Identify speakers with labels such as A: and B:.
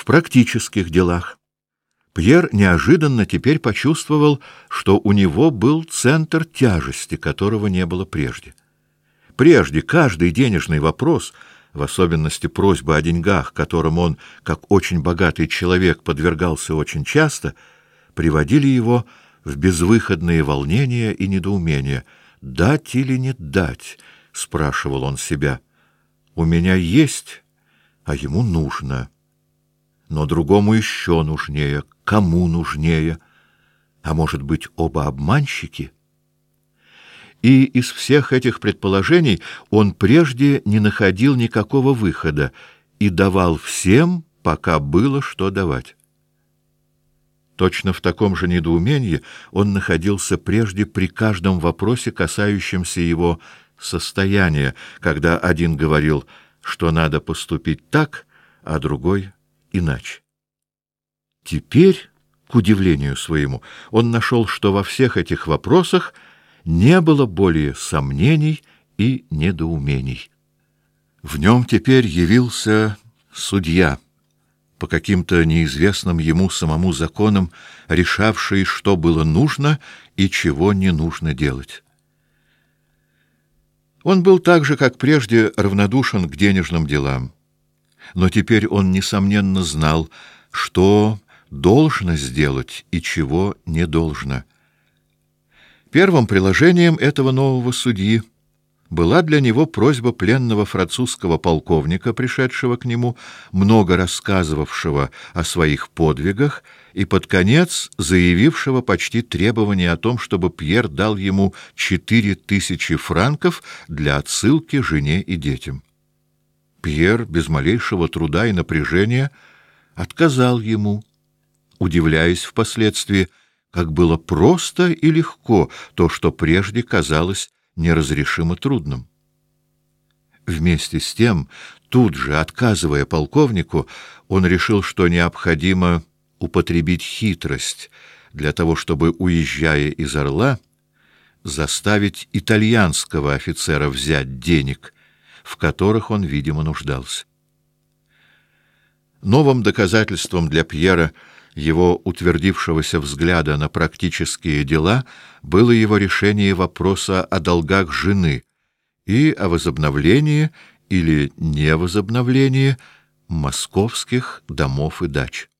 A: в практических делах. Пьер неожиданно теперь почувствовал, что у него был центр тяжести, которого не было прежде. Прежде каждый денежный вопрос, в особенности просьба о деньгах, которым он, как очень богатый человек, подвергался очень часто, приводили его в безвыходные волнения и недоумения. «Дать или не дать?» — спрашивал он себя. «У меня есть, а ему нужно. Но другому еще нужнее. Кому нужнее? А может быть, оба обманщики?» И из всех этих предположений он прежде не находил никакого выхода и давал всем, пока было что давать. Точно в таком же недоумении он находился прежде при каждом вопросе, касающемся его состояния, когда один говорил, что надо поступить так, а другой иначе. Теперь, к удивлению своему, он нашел, что во всех этих вопросах не было более сомнений и недоумений. В нем теперь явился судья, по каким-то неизвестным ему самому законам, решавший, что было нужно и чего не нужно делать. Он был так же, как прежде, равнодушен к денежным делам, но теперь он, несомненно, знал, что должно сделать и чего не должно. Первым приложением этого нового судьи была для него просьба пленного французского полковника, пришедшего к нему, много рассказывавшего о своих подвигах и под конец заявившего почти требование о том, чтобы Пьер дал ему 4000 франков для отсылки жене и детям. Пьер без малейшего труда и напряжения отказал ему, удивляясь впоследствии, как было просто и легко то, что прежде казалось неразрешимо трудным. Вместе с тем, тут же отказывая полковнику, он решил, что необходимо употребить хитрость для того, чтобы, уезжая из Орла, заставить итальянского офицера взять денег, в которых он, видимо, нуждался. Новым доказательством для Пьера его утвердившегося взгляда на практические дела было его решение вопроса о долгах жены и о возобновлении или невозобновлении московских домов и дач.